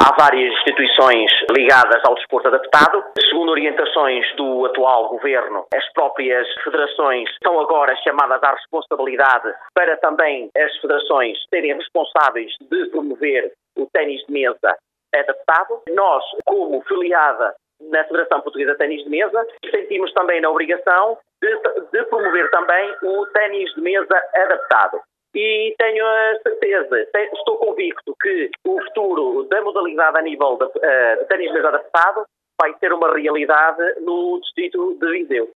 Há várias instituições ligadas ao desporto adaptado. Segundo orientações do atual governo, as próprias federações estão agora chamadas à responsabilidade para também as federações serem responsáveis de promover o ténis de mesa adaptado. Nós, como filiada na Federação Portuguesa de Ténis de Mesa, sentimos também na obrigação de promover também o ténis de mesa adaptado. E tenho a certeza, estou convicto que o futuro da modalidade a nível de ténis de mesa adaptado vai ser uma realidade no distrito de Viseu.